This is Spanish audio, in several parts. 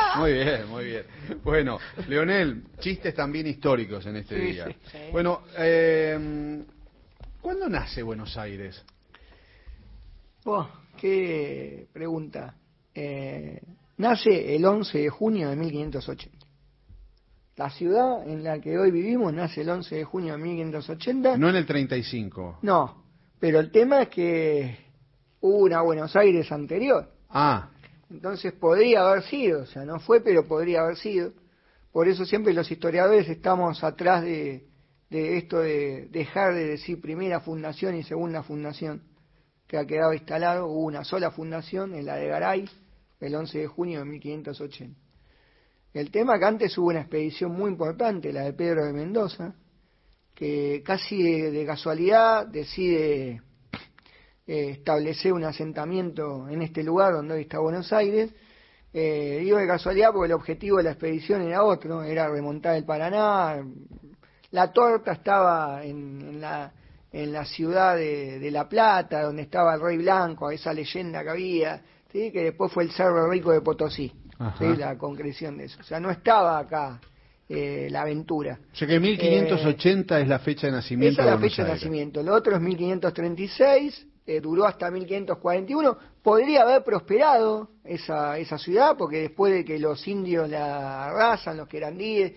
Muy bien, muy bien. Bueno, Leonel, chistes también históricos en este día. Sí. Bueno, ¿cuándo nace Buenos Aires? Oh, qué pregunta. Nace el 11 de junio de 1580. La ciudad en la que hoy vivimos nace el 11 de junio de 1580. No en el 35. No, pero el tema es que hubo una Buenos Aires anterior. Ah, Entonces podría haber sido, o sea, no fue, pero podría haber sido. Por eso siempre los historiadores estamos atrás de esto de dejar de decir primera fundación y segunda fundación, que ha quedado instalado. Hubo una sola fundación, en la de Garay, el 11 de junio de 1580. El tema que antes hubo una expedición muy importante, la de Pedro de Mendoza, que casi de casualidad decide establecer un asentamiento en este lugar donde hoy está Buenos Aires. Digo de casualidad porque el objetivo de la expedición era otro, era remontar el Paraná. La torta estaba en la ciudad de La Plata, donde estaba el Rey Blanco, esa leyenda que había, ¿sí? Que después fue el Cerro Rico de Potosí, ¿sí? La concreción de eso. O sea, no estaba acá la aventura. o sea que 1580 es la fecha de nacimiento Esa es de la Buenos fecha de Aires. nacimiento. Lo otro es 1536, duró hasta 1541. Podría haber prosperado esa ciudad, porque después de que los indios la arrasan, los querandíes,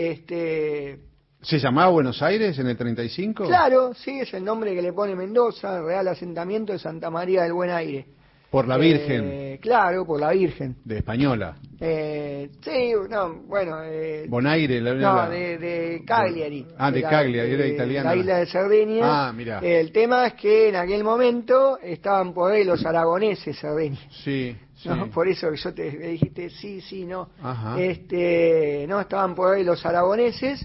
¿Se llamaba Buenos Aires en el 35? claro, sí, es el nombre que le pone Mendoza, Real Asentamiento de Santa María del Buen Aire. Por la Virgen. Claro, por la Virgen. De Española. Sí, no, bueno. Bonaire, de Cagliari. De Cagliari, era italiana. La isla de Cerdeña. Ah, mira. El tema es que en aquel momento estaban por ahí los aragoneses, Cerdeña. Sí, sí. ¿No? Por eso que yo te me dijiste sí, no. Ajá. No, estaban por ahí los aragoneses.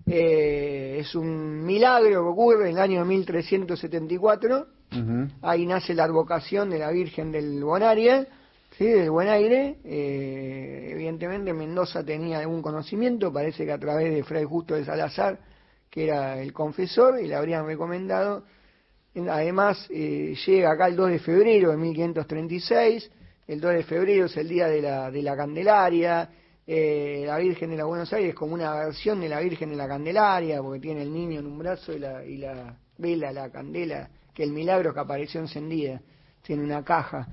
Es un milagro que ocurre en el año 1374. Ahí nace la advocación de la Virgen del Bonaire, ¿sí? Del Buen Aire. Evidentemente Mendoza tenía algún conocimiento, parece que a través de Fray Justo de Salazar, que era el confesor, y le habrían recomendado. Además, llega acá el 2 de febrero de 1536. El 2 de febrero es el día de la Candelaria. La Virgen de la Buenos Aires es como una versión de la Virgen de la Candelaria, porque tiene el niño en un brazo y la vela, la candela, que el milagro que apareció encendida, tiene una caja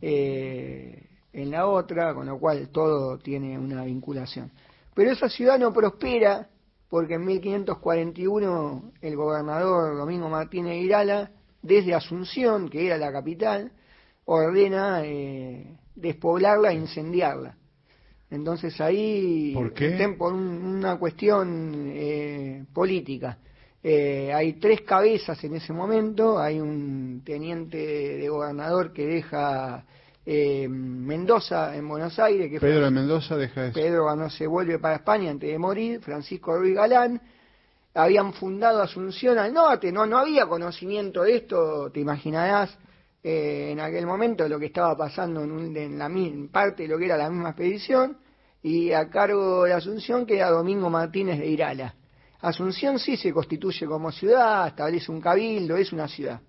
en la otra, con lo cual todo tiene una vinculación. Pero esa ciudad no prospera porque en 1541 el gobernador Domingo Martínez de Irala, desde Asunción, que era la capital, ordena despoblarla e incendiarla. Entonces ahí, ¿por qué? Por una cuestión política. Hay 3 cabezas en ese momento. Hay un teniente de gobernador que deja Mendoza en Buenos Aires, que Pedro de Mendoza deja eso. Pedro cuando se vuelve para España antes de morir, Francisco Ruiz Galán. Habían fundado Asunción al norte, no había conocimiento de esto, te imaginarás, en aquel momento lo que estaba pasando en la parte de lo que era la misma expedición, y a cargo de Asunción queda Domingo Martínez de Irala. Asunción sí se constituye como ciudad, establece un cabildo, es una ciudad.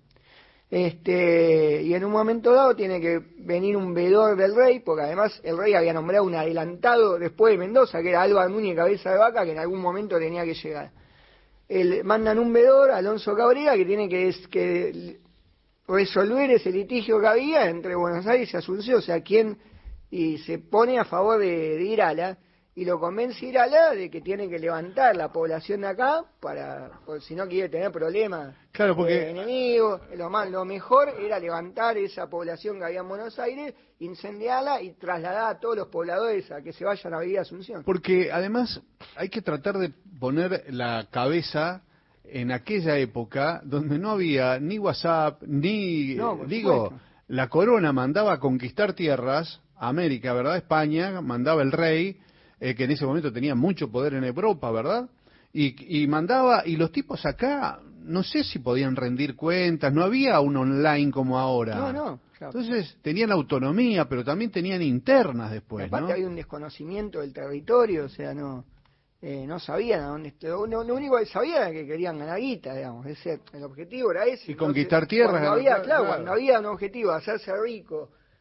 Y en un momento dado tiene que venir un veedor del rey, porque además el rey había nombrado un adelantado después de Mendoza, que era Álvar Núñez Cabeza de Vaca, que en algún momento tenía que llegar. Mandan un veedor, Alonso Cabrera, que tiene que resolver ese litigio que había entre Buenos Aires y Asunción, o sea, y se pone a favor de Irala, y lo convence Irala de que tiene que levantar la población de acá, por si no quiere tener problemas, claro, porque enemigos. Lo mejor era levantar esa población que había en Buenos Aires, incendiarla y trasladar a todos los pobladores a que se vayan a vivir a Asunción. Porque además hay que tratar de poner la cabeza en aquella época donde no había ni WhatsApp, ni... la corona mandaba a conquistar tierras, América, ¿verdad? España, mandaba el rey, que en ese momento tenía mucho poder en Europa, ¿verdad? Y mandaba, y los tipos acá, no sé si podían rendir cuentas, no había un online como ahora. Claro. Entonces tenían autonomía, pero también tenían internas después, aparte, ¿no? había un desconocimiento del territorio, o sea, no sabían a dónde estaba. Lo único que sabían era que querían ganar guita, digamos. El objetivo era ese. Y conquistar tierras. Cuando había un objetivo, hacerse rico,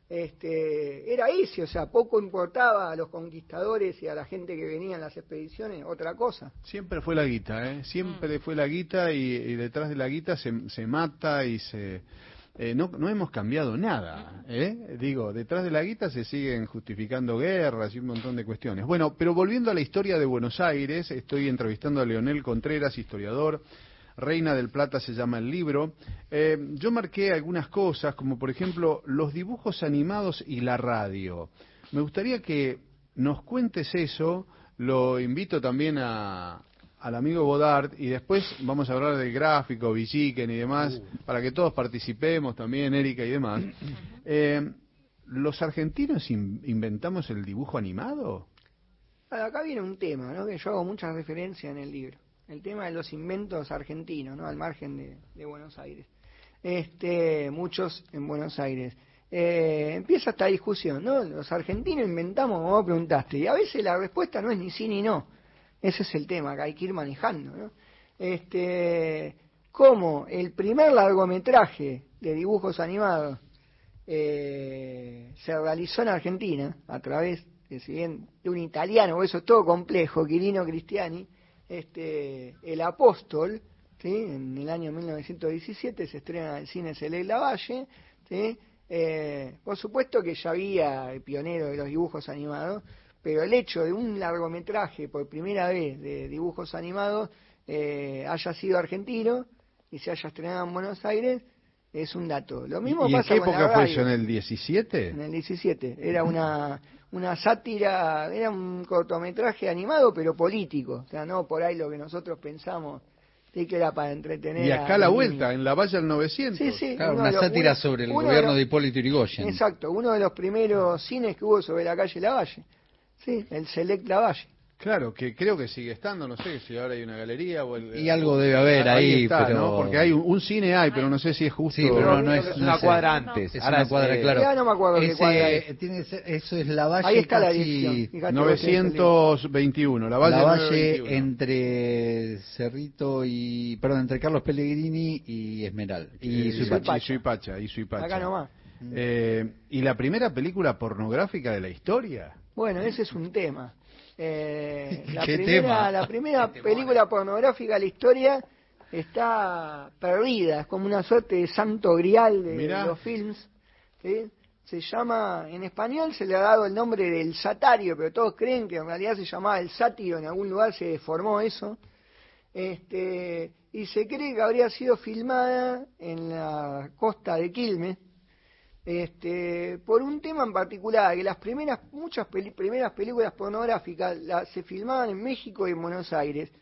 era ese, o sea, poco importaba a los conquistadores y a la gente que venía en las expediciones, otra cosa. Siempre fue la guita, siempre fue la guita y detrás de la guita se mata y se... no hemos cambiado nada, digo, detrás de la guita se siguen justificando guerras y un montón de cuestiones. Bueno, pero volviendo a la historia de Buenos Aires, estoy entrevistando a Leonel Contreras, historiador. Reina del Plata se llama el libro. Yo marqué algunas cosas, como por ejemplo los dibujos animados y la radio. Me gustaría que nos cuentes eso. Lo invito también al amigo Bodart y después vamos a hablar del gráfico, Villiquen y demás, para que todos participemos también, Erika y demás. ¿Los argentinos inventamos el dibujo animado? Acá viene un tema, ¿no?, que yo hago mucha referencia en el libro. El tema de los inventos argentinos, ¿no?, al margen de Buenos Aires. Muchos en Buenos Aires. Empieza esta discusión, ¿no? Los argentinos inventamos, como vos preguntaste, y a veces la respuesta no es ni sí ni no. Ese es el tema que hay que ir manejando, ¿no? Como el primer largometraje de dibujos animados se realizó en Argentina, a través, si bien de un italiano, o eso es todo complejo, Quirino Cristiani, El Apóstol, ¿sí?, en el año 1917 se estrena en el cine Select Lavalle, ¿sí? Por supuesto que ya había pionero de los dibujos animados, pero el hecho de un largometraje por primera vez de dibujos animados haya sido argentino y se haya estrenado en Buenos Aires es un dato. Lo mismo ¿Y pasa en qué con la época fue radio. eso? ¿En el 17? En el 17. Era una sátira, era un cortometraje animado pero político, o sea, no por ahí lo que nosotros pensamos, sí, que era para entretener. Y acá a la vuelta, en La Valla del 900. Sí, sí, claro, una sátira sobre el gobierno de Hipólito Yrigoyen. Exacto, uno de los primeros cines que hubo sobre la calle Lavalle, sí, el Select Lavalle. Claro, que creo que sigue estando, no sé si ahora hay una galería o y algo debe haber ahí, está, pero... ¿no? Porque hay un cine pero no sé si es justo. Sí, pero no es una cuadra antes. Es Ahora una cuadra, claro. Ya no me acuerdo qué cuadra es. Tiene que ser, eso es Lavalle, ahí está casi... la 921, La Valle, Lavalle entre Cerrito y... Perdón, entre Carlos Pellegrini y Esmeral. Y Suipacha. Acá nomás. ¿Y la primera película pornográfica de la historia? Bueno, ese es un tema. La primera película pornográfica de la historia está perdida, es como una suerte de santo grial de los films, ¿sí? Se llama, en español se le ha dado el nombre del Satario, pero todos creen que en realidad se llamaba el Sátiro, en algún lugar se deformó eso, y se cree que habría sido filmada en la costa de Quilmes, por un tema en particular, que las muchas primeras películas pornográficas se filmaban en México y en Buenos Aires.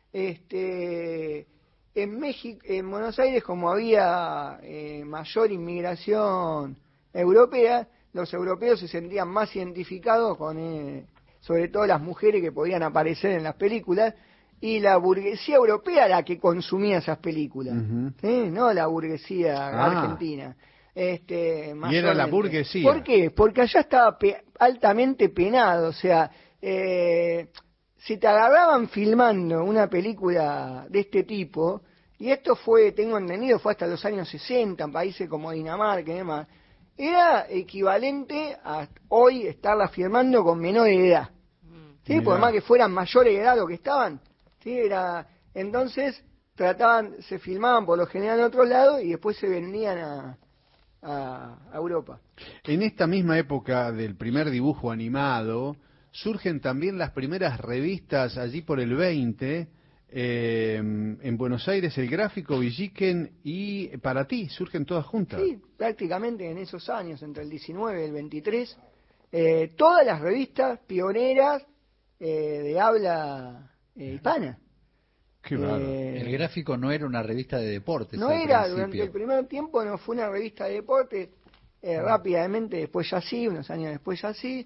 En Buenos Aires, como había mayor inmigración europea, los europeos se sentían más identificados con, sobre todo las mujeres que podían aparecer en las películas, y la burguesía europea la que consumía esas películas, ¿sí? No la burguesía argentina. Y era la burguesía. ¿Por qué? Porque allá estaba altamente penado, o sea, si te agarraban filmando una película de este tipo, y esto fue, tengo entendido, fue hasta los años 60 en países como Dinamarca y demás, era equivalente a hoy estarla filmando con menores de edad, ¿sí? Por más que fueran mayores de edad lo que estaban, ¿sí? Entonces se filmaban por lo general en otro lado y después se vendían a Europa. En esta misma época del primer dibujo animado surgen también las primeras revistas allí por el 20, en Buenos Aires, El Gráfico, Villiquen y Para Ti, surgen todas juntas. Sí, prácticamente en esos años, entre el 19 y el 23, todas las revistas pioneras de habla hispana. Qué bárbaro. El Gráfico no era una revista de deportes. No era, durante el primer tiempo no fue una revista de deportes, rápidamente después ya sí, unos años después ya sí,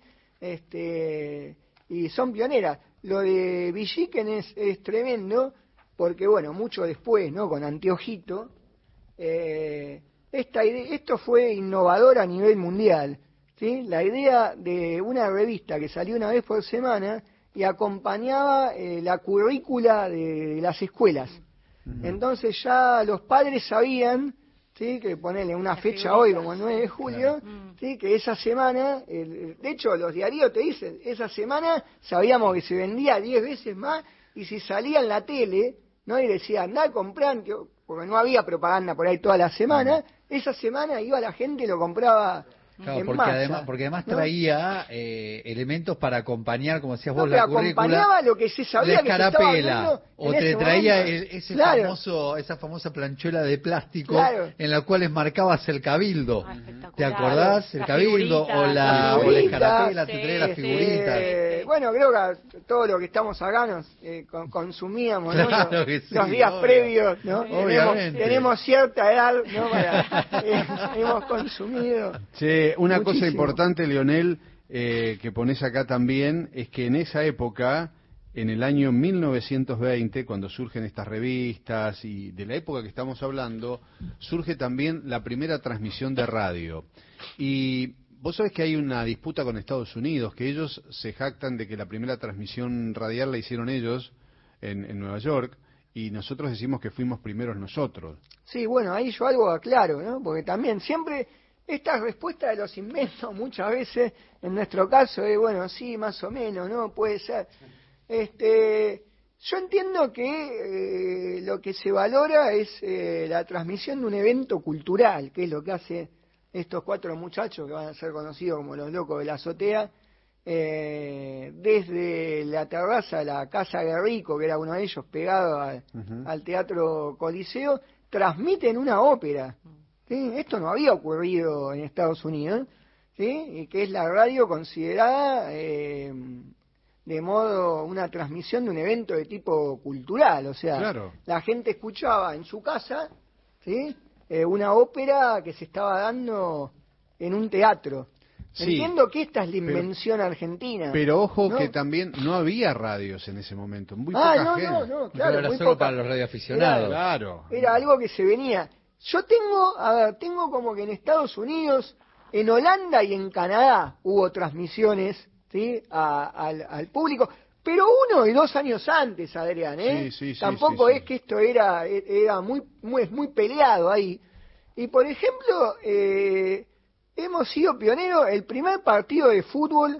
y son pioneras. Lo de Villiquen es tremendo, porque bueno, mucho después, ¿no?, con Anteojito, esto fue innovador a nivel mundial, ¿sí? La idea de una revista que salió una vez por semana y acompañaba la currícula de las escuelas. Entonces ya los padres sabían ¿sí? Que ponele una fecha hoy como el 9 de julio, ¿sí? Que esa semana, de hecho los diarios te dicen, esa semana sabíamos que se vendía 10 veces más, y si salía en la tele, ¿no? Y decía, andá a comprar, porque no había propaganda por ahí toda la semana, esa semana iba la gente y lo compraba. Claro, porque además ¿no? traía elementos para acompañar, como decías vos, que la currícula. Acompañaba lo que se sabía que se estaba viendo o te traía esa famosa planchuela de plástico en la cual marcabas el cabildo. ¿Te acordás? El cabildo o la escarapela, te traía las figuritas. Bueno, creo que todo lo que estamos acá nos consumíamos, claro, ¿no? que sí, los días previos, ¿no? Tenemos cierta edad, ¿no? Hemos consumido. Sí, una muchísimo. cosa importante, Leonel, que pones acá también, es que en esa época, en el año 1920, cuando surgen estas revistas y de la época que estamos hablando, surge también la primera transmisión de radio. Y vos sabés que hay una disputa con Estados Unidos, que ellos se jactan de que la primera transmisión radial la hicieron ellos en Nueva York, y nosotros decimos que fuimos primeros nosotros. Sí, bueno, ahí yo algo aclaro, ¿no? Porque también siempre esta respuesta de los inventos muchas veces, en nuestro caso, es bueno, sí, más o menos, ¿no? Puede ser. Yo entiendo que lo que se valora es la transmisión de un evento cultural, que es lo que hace estos 4 muchachos que van a ser conocidos como los locos de la azotea, desde la terraza de la Casa Guerrico, que era uno de ellos, pegado al Teatro Coliseo, transmiten una ópera. ¿Sí? Esto no había ocurrido en Estados Unidos, ¿sí? Y que es la radio considerada de modo una transmisión de un evento de tipo cultural, o sea, claro. La gente escuchaba en su casa, ¿sí? Una ópera que se estaba dando en un teatro. Sí, entiendo que esta es la invención argentina. Pero ojo, ¿no? Que también no había radios en ese momento, muy poca gente. No, claro, pero era muy solo poca. para los radioaficionados. Era algo que se venía. Yo tengo como que en Estados Unidos, en Holanda y en Canadá hubo transmisiones, ¿sí? al público, pero 1 y 2 años antes, Adrián, ¿eh? Sí, Tampoco es que esto era muy peleado ahí. Y por ejemplo, hemos sido pioneros. El primer partido de fútbol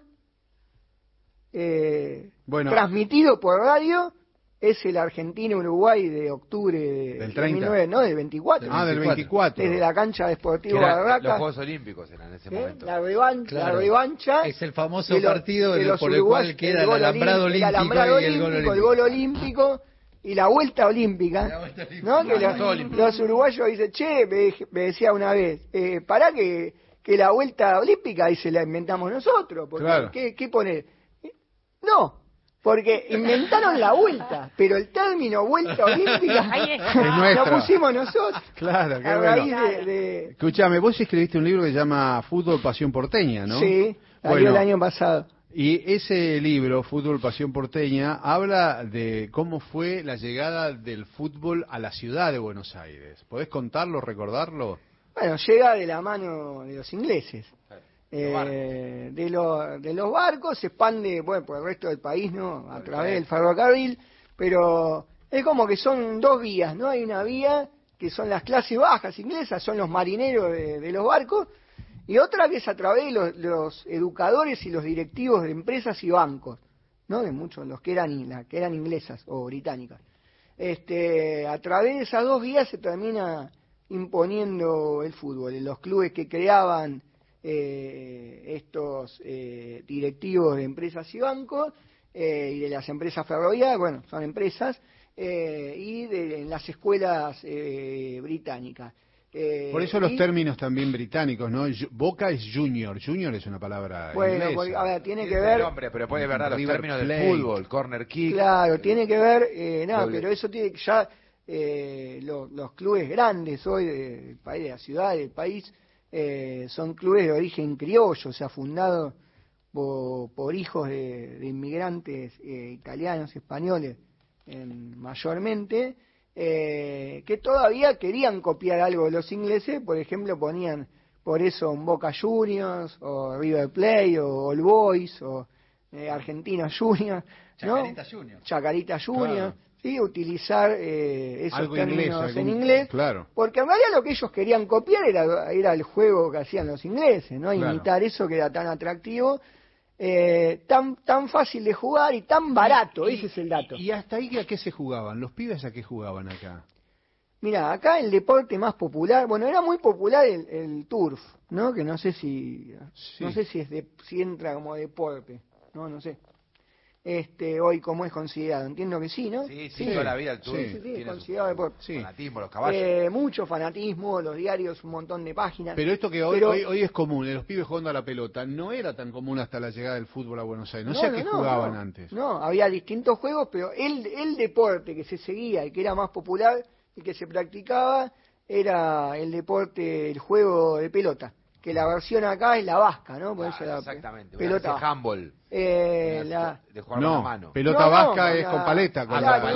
transmitido por radio es el Argentina-Uruguay de octubre del 30. Del 24. Del 24. Desde la cancha de Sportivo Barracas. Los Juegos Olímpicos eran en ese momento. La revancha. Es el famoso partido por el cual queda el alambrado olímpico, el gol olímpico y la vuelta olímpica. ¿No? Los uruguayos dicen, me decía una vez, pará que la vuelta olímpica y se la inventamos nosotros. Porque, claro. ¿Qué poner? No. Porque inventaron la vuelta, pero el término vuelta olímpica lo pusimos nosotros. Claro, qué a raíz de... Escuchame, vos escribiste un libro que se llama Fútbol, Pasión Porteña, ¿no? Sí, salió el año pasado. Y ese libro, Fútbol, Pasión Porteña, habla de cómo fue la llegada del fútbol a la ciudad de Buenos Aires. ¿Podés contarlo, recordarlo? Bueno, llega de la mano de los ingleses. De los barcos, se expande por el resto del país, ¿no? A través del ferrocarril, pero es como que son 2 vías, ¿no? Hay una vía que son las clases bajas inglesas, son los marineros de los barcos, y otra que es a través de los educadores y los directivos de empresas y bancos, ¿no? De muchos, los que eran inglesas o británicas. A través de esas 2 vías se termina imponiendo el fútbol, en los clubes que creaban estos directivos de empresas y bancos y de las empresas ferroviarias, bueno, son empresas, y en las escuelas británicas. Por eso los términos también británicos, ¿no? Boca es junior es una palabra inglesa. Porque, a ver, tiene que ver... Nombre, pero puede verdad los términos del fútbol, corner kick... Claro, tiene que ver... pero eso tiene que ya... los clubes grandes hoy del país, de la ciudad, del país... son clubes de origen criollo, o sea, fundados por hijos de inmigrantes italianos, españoles, mayormente, que todavía querían copiar algo de los ingleses. Por ejemplo, ponían por eso un Boca Juniors, o River Plate, o All Boys, o Argentina Juniors, ¿no? Chacarita Juniors. Chacarita Juniors, claro. ¿sí? Utilizar esos algo términos en inglés, claro. porque en realidad lo que ellos querían copiar era el juego que hacían los ingleses, ¿no? Claro. Imitar eso que era tan atractivo, tan fácil de jugar y tan barato, ese es el dato. ¿Y hasta ahí a qué se jugaban? ¿Los pibes a qué jugaban acá? Mira, acá el deporte más popular, bueno, era muy popular el turf, ¿no? Que no sé si si entra como deporte, no sé. Hoy cómo es considerado, entiendo que sí, ¿no? Sí, toda la vida el turf. Sí, es considerado deporte. Sí. Fanatismo, los caballos. Mucho fanatismo, los diarios, un montón de páginas. Pero esto que hoy es común, los pibes jugando a la pelota, no era tan común hasta la llegada del fútbol a Buenos Aires. No sé a qué jugaban antes. No, había distintos juegos, pero el deporte que se seguía y que era más popular y que se practicaba era el deporte, el juego de pelota. Que la versión acá es la vasca, ¿no? Por eso exactamente, pelota handball. De jugar con la mano. Pelota vasca es con paleta.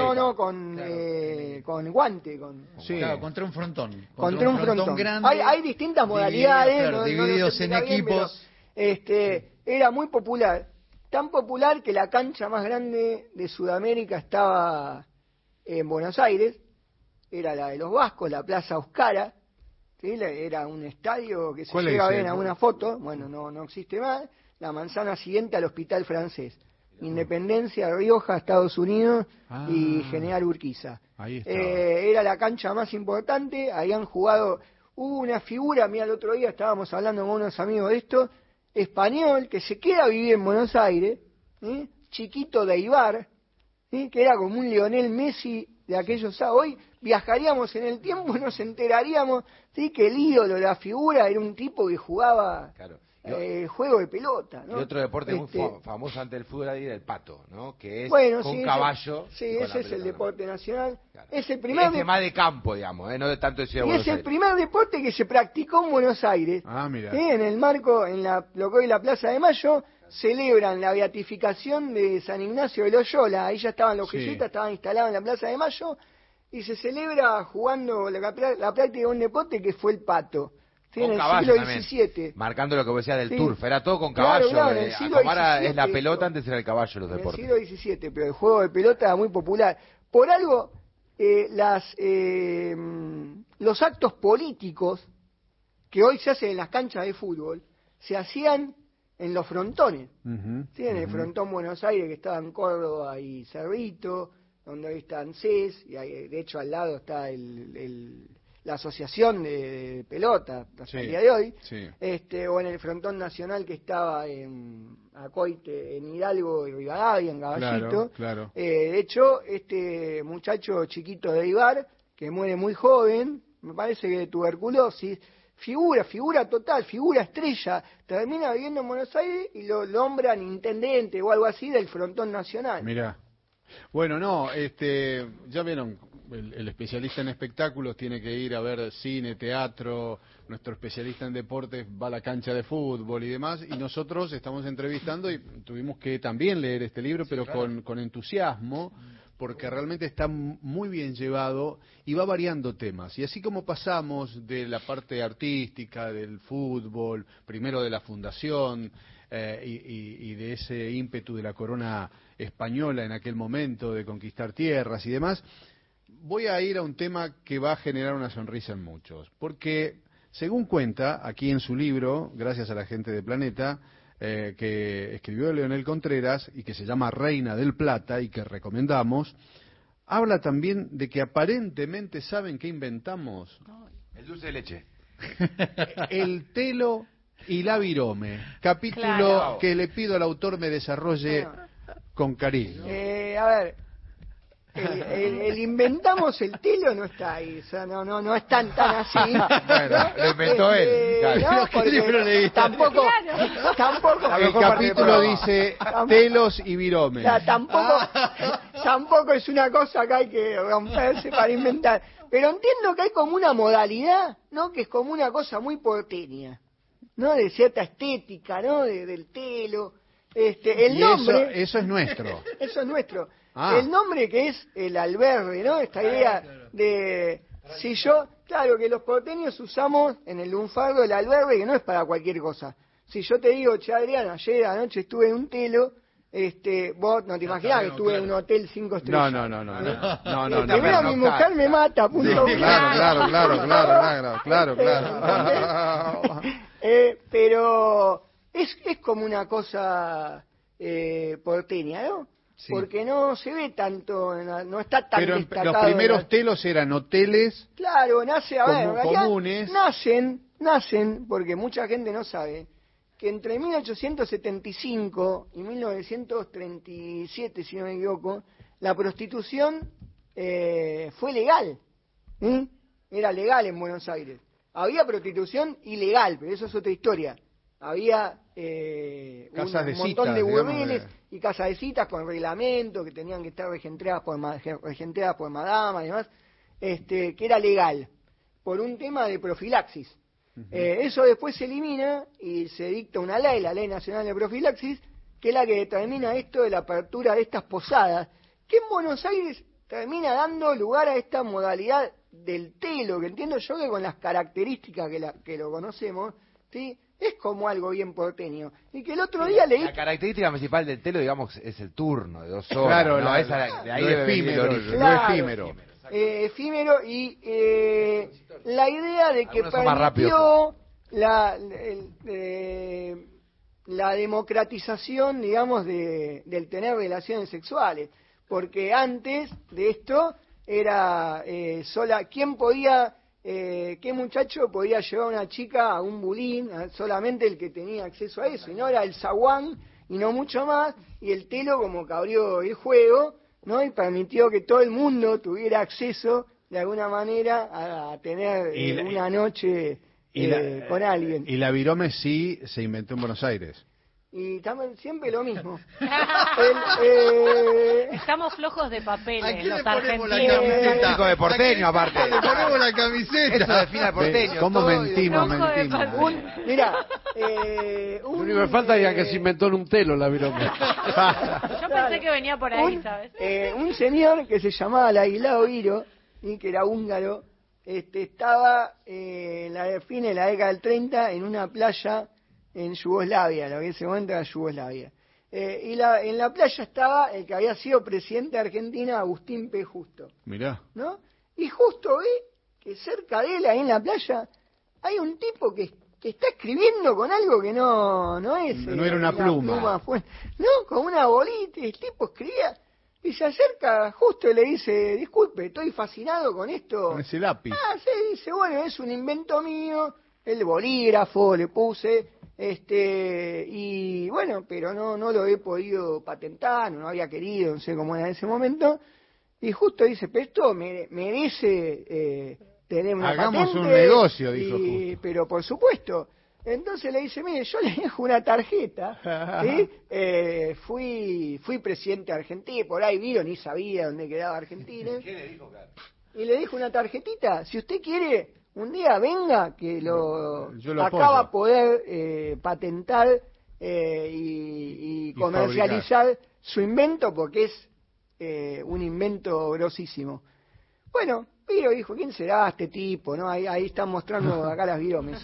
Con guante. Claro, contra un frontón. Contra un frontón grande. Hay distintas modalidades. Divididos en equipos. Era muy popular. Tan popular que la cancha más grande de Sudamérica estaba en Buenos Aires. Era la de los vascos, la Plaza Euskara. ¿Sí? Era un estadio que se llega a ver en alguna foto, bueno, no existe más, la manzana siguiente al Hospital Francés, Independencia, Rioja, Estados Unidos y General Urquiza. Ahí era la cancha más importante, habían jugado, hubo una figura, mira, el otro día estábamos hablando con unos amigos de esto, español, que se queda a vivir en Buenos Aires, Chiquito de Eibar, que era como un Lionel Messi de aquellos años. Hoy viajaríamos en el tiempo y nos enteraríamos, ¿sí? Que el ídolo, la figura, era un tipo que jugaba juego de pelota, ¿no? Y otro deporte muy famoso antes del fútbol era el pato, ¿no? Que es con caballo. Ese es el deporte nacional. Es el primer más de campo, digamos, no de tanto de Ciudad de Buenos Aires. Es el primer deporte que se practicó en Buenos Aires. Mira. En el marco, lo que hoy la Plaza de Mayo, celebran la beatificación de San Ignacio de Loyola. Ahí ya estaban los jesuitas, estaban instalados en la Plaza de Mayo, y se celebra jugando la práctica de un deporte que fue el pato. ¿Sí? En el siglo XVII. Marcando lo que decía del turf, era todo con caballo. Claro, en el siglo XVII, es la pelota, antes era el caballo los deportes. En el siglo XVII, pero el juego de pelota era muy popular. Por algo, los actos políticos que hoy se hacen en las canchas de fútbol, se hacían en los frontones. ¿Sí? En el frontón Buenos Aires, que estaba en Córdoba y Cerrito, donde hoy está ANSES, y de hecho al lado está la asociación de pelota hasta el día de hoy, o en el frontón nacional que estaba en Acoite, en Hidalgo y Rivadavia, en Caballito. Claro. De hecho, este muchacho Chiquito de Eibar, que muere muy joven, me parece que de tuberculosis, figura total, figura estrella, termina viviendo en Buenos Aires y lo nombran intendente o algo así del frontón nacional. Mirá. Bueno, ya vieron, el especialista en espectáculos tiene que ir a ver cine, teatro, nuestro especialista en deportes va a la cancha de fútbol y demás, y nosotros estamos entrevistando y tuvimos que también leer este libro, pero con entusiasmo, porque realmente está muy bien llevado y va variando temas. Y así como pasamos de la parte artística, del fútbol, primero de la fundación y de ese ímpetu de la corona española en aquel momento de conquistar tierras y demás, voy a ir a un tema que va a generar una sonrisa en muchos. Porque, según cuenta aquí en su libro, gracias a la gente de Planeta, que escribió Leonel Contreras y que se llama Reina del Plata y que recomendamos, habla también de que aparentemente saben qué inventamos. El dulce de leche. El telo y la virome. Capítulo que le pido al autor me desarrolle con cariño. A ver, el inventamos el telo no está ahí, o sea, no es tan así. Bueno, lo inventó él. No, porque tampoco. El capítulo dice telos y virome. Tampoco es una cosa que hay que romperse para inventar. Pero entiendo que hay como una modalidad, ¿no? Que es como una cosa muy porteña, ¿no? De cierta estética, ¿no? Del telo. El nombre. Eso es nuestro. Eso es nuestro. El nombre que es el albergue, ¿no? Esta idea de... Si yo... Claro que los porteños usamos en el lunfardo el albergue, que no es para cualquier cosa. Si yo te digo, che, Adrián, ayer anoche estuve en un telo, Vos no te imaginás que estuve en un hotel 5 estrellas. No. Primero mi mujer me mata, punto. Claro. Pero es como una cosa porteña, ¿no? Sí. Porque no se ve tanto, no está tan destacado. Los primeros telos eran hoteles. Claro, comunes. Nacen, porque mucha gente no sabe, que entre 1875 y 1937, si no me equivoco, la prostitución fue legal. Era legal en Buenos Aires. Había prostitución ilegal, pero eso es otra historia. Había un montón de burdeles y casas de citas con reglamento que tenían que estar regenteadas por madamas y demás, que era legal, por un tema de profilaxis. Eso después se elimina y se dicta una ley, la Ley Nacional de Profilaxis, que es la que determina esto de la apertura de estas posadas, que en Buenos Aires termina dando lugar a esta modalidad del telo, que entiendo yo que con las características que lo conocemos, ¿sí?, es como algo bien porteño. Y que el otro día leí... La característica principal del telo, digamos, es el turno de 2 horas. Claro, ¿no? De ahí lo efímero. Efímero y la idea de que permitió la democratización, digamos, del tener relaciones sexuales. Porque antes de esto era ¿quién podía... ¿qué muchacho podía llevar a una chica a un bulín? Solamente el que tenía acceso a eso, y no era el zaguán y no mucho más, y el telo como que abrió el juego, ¿no? Y permitió que todo el mundo tuviera acceso de alguna manera a tener una noche con alguien. Y la virome sí se inventó en Buenos Aires. Y también siempre lo mismo. Estamos flojos de papeles, los argentinos. Típico de porteño, aparte. Le ponemos la camiseta. Eso define al porteño. ¿Cómo mentimos? Mira, lo único que falta es que se inventó en un telo la virome. Yo pensé que venía por ahí, ¿sabes? Un señor que se llamaba Ladislao Iro, y que era húngaro, estaba en la fines de la década del 30 en una playa en Yugoslavia, lo que en ese momento era Yugoslavia. En la playa estaba el que había sido presidente de Argentina, Agustín P. Justo. Mirá. ¿No? Y justo ve que cerca de él, ahí en la playa, hay un tipo que está escribiendo con algo que no es... No era una pluma. No, con una bolita, el tipo escribía, y se acerca Justo y le dice, disculpe, estoy fascinado con esto. Con ese lápiz. Sí, dice, bueno, es un invento mío, el bolígrafo le puse... y bueno, pero no lo he podido patentar, no había querido, no sé cómo era en ese momento, y Justo dice, pero esto merece tener una Hagamos patente, un negocio, dijo Justo. Pero por supuesto. Entonces le dice, mire, yo le dejo una tarjeta, ¿sí? Fui presidente de Argentina, por ahí vino, ni sabía dónde quedaba Argentina. ¿Qué le dijo, claro? Y le dejo una tarjetita, si usted quiere... Un día venga que lo acaba a poder patentar y comercializar fabricar su invento, porque es un invento grosísimo. Bueno, Piro dijo, ¿quién será este tipo? ¿No? Ahí están mostrando acá las viromes.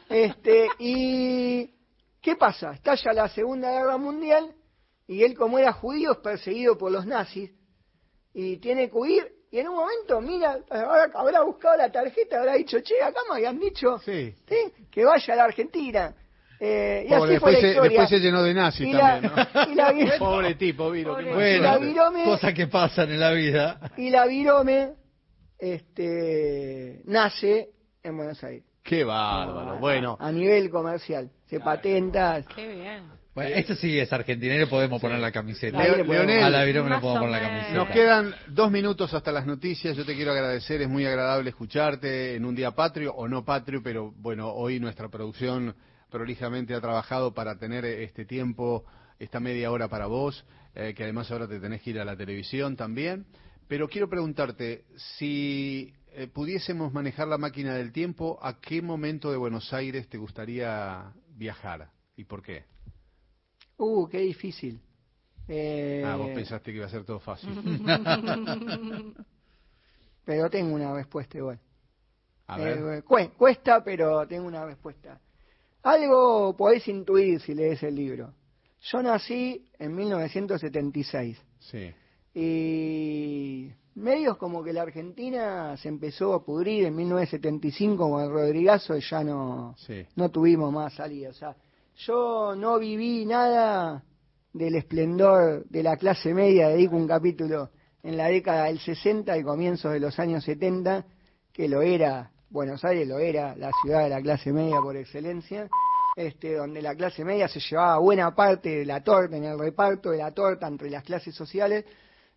¿Y qué pasa? Estalla la Segunda Guerra Mundial y él, como era judío, es perseguido por los nazis y tiene que huir. Y en un momento, mira, habrá buscado la tarjeta, habrá dicho, che, acá me habían dicho que vaya a la Argentina. Y así fue la historia. Después se llenó de nazis también, ¿no? Pobre tipo, Viro. Bueno, cosas que pasan en la vida. Y la virome nace en Buenos Aires. Qué bárbaro, bueno. A nivel comercial, se patenta. Qué bien. Bueno, esto sí es argentinero, podemos poner la camiseta. Leonel, a la virome le podemos poner la camiseta. Nos quedan 2 minutos hasta las noticias. Yo te quiero agradecer, es muy agradable escucharte en un día patrio o no patrio, pero bueno, hoy nuestra producción prolijamente ha trabajado para tener este tiempo, esta media hora para vos, que además ahora te tenés que ir a la televisión también. Pero quiero preguntarte, si pudiésemos manejar la máquina del tiempo, ¿a qué momento de Buenos Aires te gustaría viajar y por qué? Qué difícil. Vos pensaste que iba a ser todo fácil. Pero tengo una respuesta igual. A ver. Cuesta, pero tengo una respuesta. Algo podés intuir si lees el libro. Yo nací en 1976. Sí. Y medios como que la Argentina se empezó a pudrir en 1975 con el Rodrigazo y ya no tuvimos más salida. O sea, yo no viví nada del esplendor de la clase media. Dedico un capítulo en la década del 60 y comienzos de los años 70, que lo era, Buenos Aires lo era, la ciudad de la clase media por excelencia, donde la clase media se llevaba buena parte de la torta, en el reparto de la torta entre las clases sociales,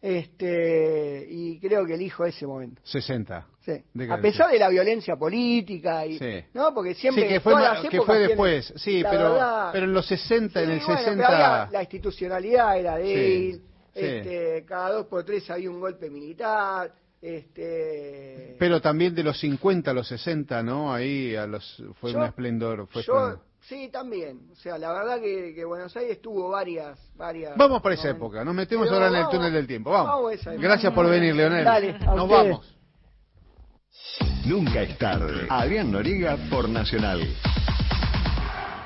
y creo que elijo ese momento. 60. Sí. A pesar de la violencia política, y ¿no? Porque siempre que fue después, sí, pero en los 60, en el 60... la institucionalidad era débil, cada 2 por 3 había un golpe militar, Pero también de los 50 a los 60, ¿no? Ahí fue un esplendor. Sí, también. O sea, la verdad que Buenos Aires tuvo varias... Vamos para esa época, nos metemos ahora en el túnel del tiempo. Vamos. Gracias por venir, Leonel. Dale, nos vamos. Nunca es tarde. Adrián Noriega por Nacional.